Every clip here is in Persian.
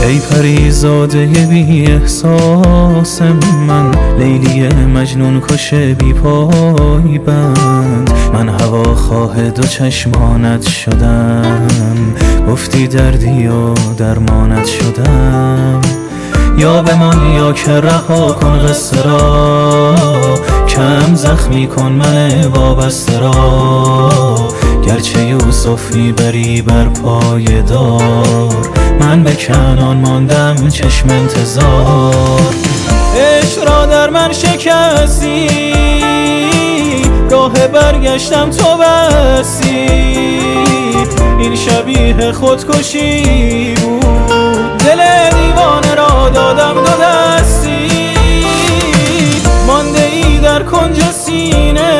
ای پریزاده بی احساس من، لیلی مجنون کش بی پای بند. من هواخواه دو چشمانت شدم، گفتی دردی و درمانت شدم. یا بمان یا که رها کن قصه را، کم زخمی کن من وابسته را. گرچه یوسف میبری بر پای دار، من به کنعان ماندم چشم انتظار. عشق را در من شکستی، راه برگشتم تو بستی. این شبیه خودکشی بود، دل دیوانه را دادم دو دستی. مانده ای در کنج سینه،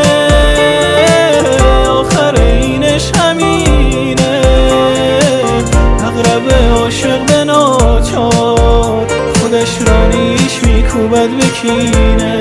آخر اینش همینه. اغرب عاشق به ناچار، خودش را نیش میکوبد به کینه.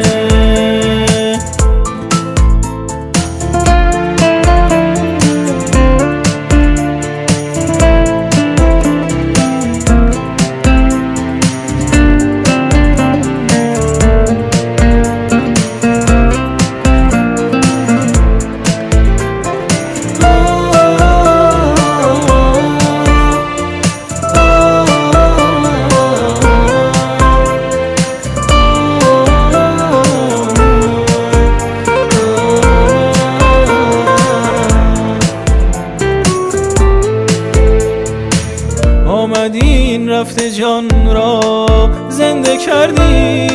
آمدین رفته جان را زنده کردی،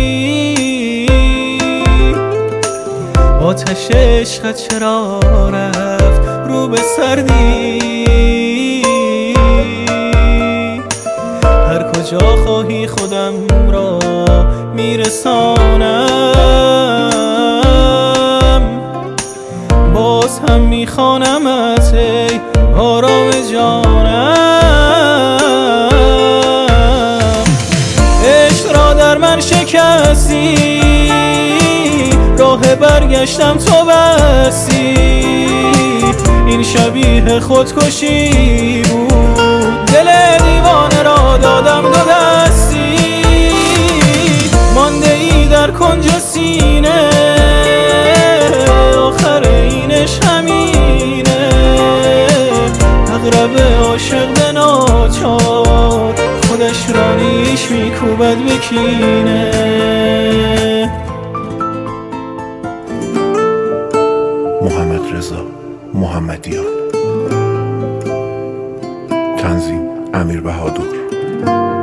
آتش عشقت چرا رفت رو به سردی. هر کجا خواهی خودم را میرسانم، باز هم میخوانمت ای آرام جانم. من شکستی، راه برگشتم تو بستی. این شبیه خودکشی بود، دل دیوانه را دادم دو دستی. مانده ای در کنج سینه، آخر اینش همینه. اغرب عاشق به ناچار، خودش را نیش میکوبد به کینه. محمدرضا محمدیان، تنظیم امیر بهادر.